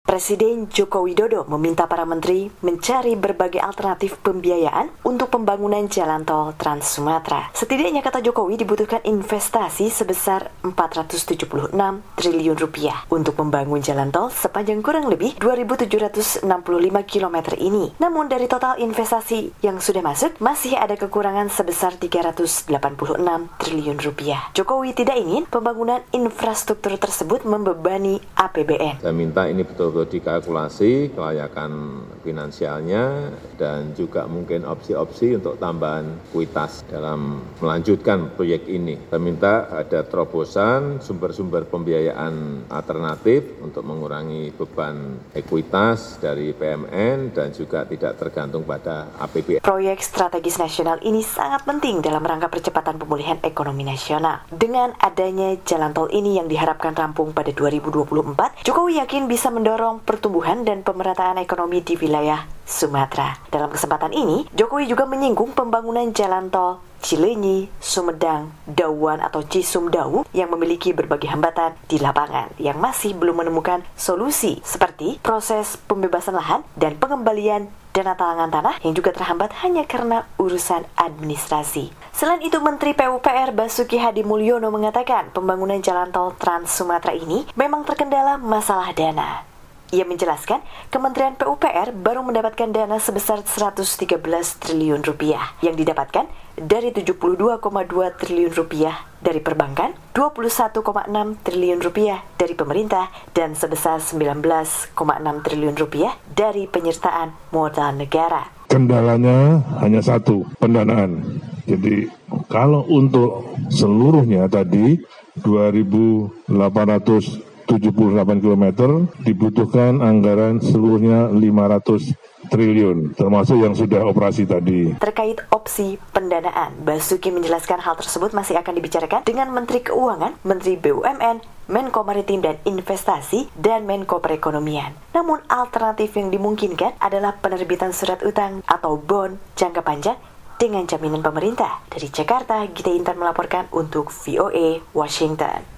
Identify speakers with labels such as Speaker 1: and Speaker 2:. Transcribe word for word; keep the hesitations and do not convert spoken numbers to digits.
Speaker 1: Presiden Joko Widodo meminta para menteri mencari berbagai alternatif pembiayaan untuk pembangunan jalan tol Trans Sumatera. Setidaknya, kata Jokowi, dibutuhkan investasi sebesar empat ratus tujuh puluh enam triliun rupiah untuk membangun jalan tol sepanjang kurang lebih dua ribu tujuh ratus enam puluh lima kilometer ini. Namun dari total investasi yang sudah masuk, masih ada kekurangan sebesar tiga ratus delapan puluh enam triliun rupiah. Jokowi tidak ingin pembangunan infrastruktur tersebut membebani A P B N.
Speaker 2: Saya minta ini betul dikalkulasi kelayakan finansialnya dan juga mungkin opsi-opsi untuk tambahan kuitas dalam melanjutkan proyek ini. Saya minta ada terobosan sumber-sumber pembiayaan alternatif untuk mengurangi beban ekuitas dari P M N dan juga tidak tergantung pada A P B N.
Speaker 1: Proyek strategis nasional ini sangat penting dalam rangka percepatan pemulihan ekonomi nasional. Dengan adanya jalan tol ini yang diharapkan rampung pada dua ribu dua puluh empat, Jokowi yakin bisa mendorong pertumbuhan dan pemerataan ekonomi di wilayah Sumatera. Dalam kesempatan ini, Jokowi juga menyinggung pembangunan jalan tol Cileunyi, Sumedang, Dauan atau Cisumdawu yang memiliki berbagai hambatan di lapangan yang masih belum menemukan solusi seperti proses pembebasan lahan dan pengembalian dana talangan tanah yang juga terhambat hanya karena urusan administrasi. Selain itu, Menteri P U P R Basuki Hadi Mulyono mengatakan pembangunan jalan tol Trans Sumatera ini memang terkendala masalah dana. Ia menjelaskan, Kementerian P U P R baru mendapatkan dana sebesar seratus tiga belas triliun rupiah yang didapatkan dari tujuh puluh dua koma dua triliun rupiah dari perbankan, dua puluh satu koma enam triliun rupiah dari pemerintah, dan sebesar sembilan belas koma enam triliun rupiah dari penyertaan modal negara.
Speaker 3: Kendalanya hanya satu, pendanaan. Jadi kalau untuk seluruhnya tadi dua ribu delapan ratus tujuh puluh delapan kilometer dibutuhkan anggaran seluruhnya lima ratus triliun, termasuk yang sudah operasi tadi.
Speaker 1: Terkait opsi pendanaan, Basuki menjelaskan hal tersebut masih akan dibicarakan dengan Menteri Keuangan, Menteri B U M N, Menko Maritim dan Investasi, dan Menko Perekonomian. Namun alternatif yang dimungkinkan adalah penerbitan surat utang atau bond jangka panjang dengan jaminan pemerintah. Dari Jakarta, Gita Intan melaporkan untuk V O A Washington.